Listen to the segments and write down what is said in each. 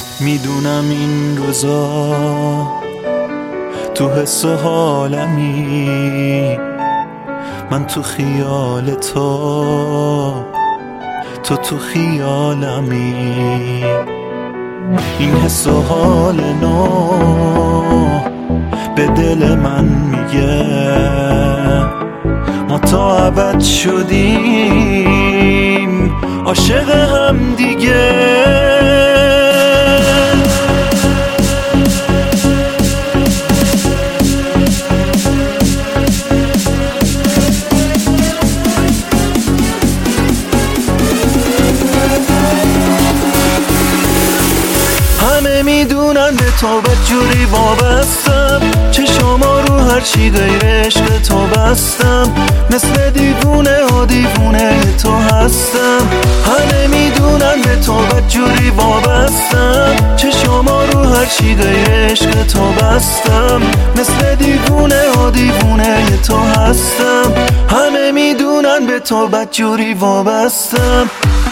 میدونم این روزا تو حس و حالمی، من تو خیال تو خیالمی. این حس و حال نو به دل من میگه ما تا ابد شدیم عاشق هم دیگه. همه میدونن به تو بدجوری وابستم، چشما رو هر چی غیر عشق تو بستم، مثل دیوونه و دیوونه تو هستم. همه میدونن به تو بدجوری وابستم، چشما رو هر چی غیر عشق تو بستم، مثل دیوونه و دیوونه تو هستم. همه میدونن به تو بدجوری وابستم.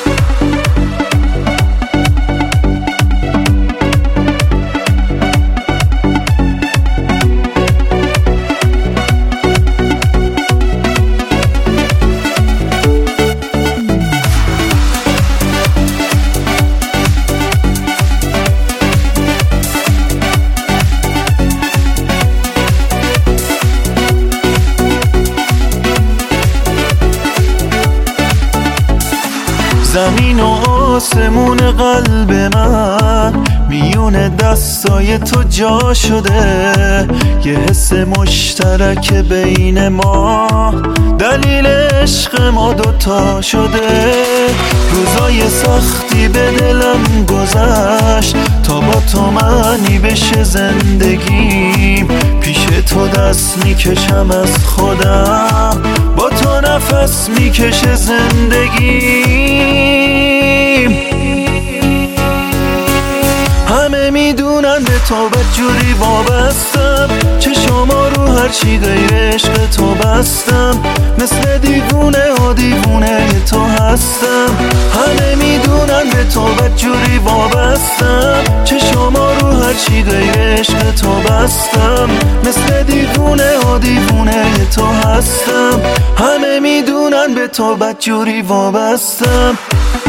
زمین و آسمون قلب من میون دستای تو جا شده، یه حس مشترک بین ما دلیل عشق ما دوتا شده. روزای سختی به دلم گذشت تا با تو معنی بشه زندگیم، پیش تو دست میکشم از خودم، با تو نفس میکشه زندگیم. همه میدونن به تو بدجوری وابستم، چشما رو هر چی غیر عشق تو بستم، مثل دیوونه و دیوونه تو هستم. همه میدونن به تو بدجوری وابستم، چشما رو هر چی غیر عشق تو بستم، مثل دیوونه و دیوونه تو هستم. همه میدونن به تو بدجوری وابستم.